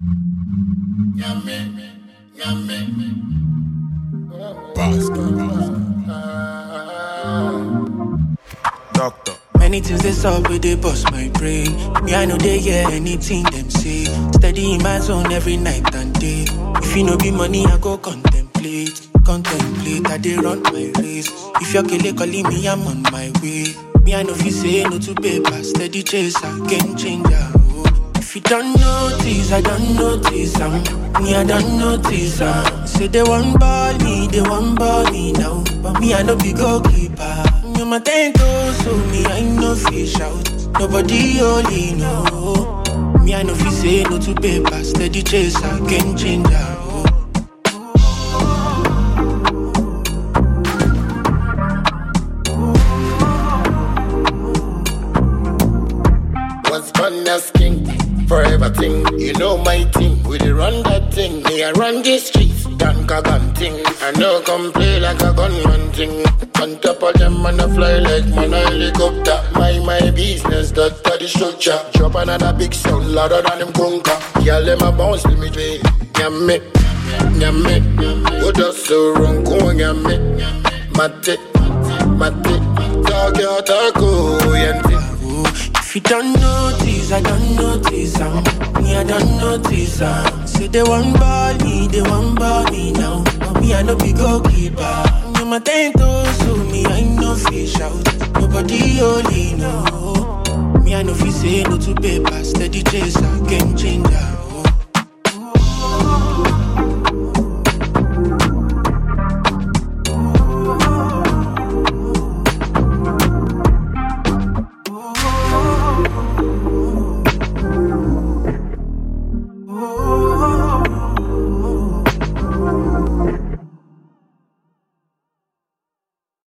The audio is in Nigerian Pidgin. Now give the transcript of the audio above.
Doctor. Many things they solve with they bust my brain. Me, I know they hear anything them say. Steady in my zone every night and day. If you no be money, I go contemplate. Contemplate, I they run my race. If you're killing calling me, I'm on my way. Me, I know if you say no to paper. Steady chaser, game changer. Oh. If you don't notice, I don't notice. Me, I don't notice. Say they want ball me now. But me, I know be goalkeeper. You my tank so me, I know fish out. Nobody only know. Me, I know if you say no to paper. Steady chaser, game changer. Oh. Once upon a skin, forever thing. You know my thing, we dey run that thing. Me I run these streets, gun thing. I know come play like a gunman thing. On top of them and I fly like man a helicopter. My business, that's the structure. Drop another big sound louder than them conquer. Girl them a bounce to me, play. Nyame, nyame. What does so wrong? Go nyame, mate, talk your taco, yente. If you don't notice, I don't notice. Me, I don't notice. Say they want ball me now. But me, I no be goalkeeper. You my tank so me, I no fish out. Nobody only know. Me, I know if you say no to paper. Steady chaser, game changer.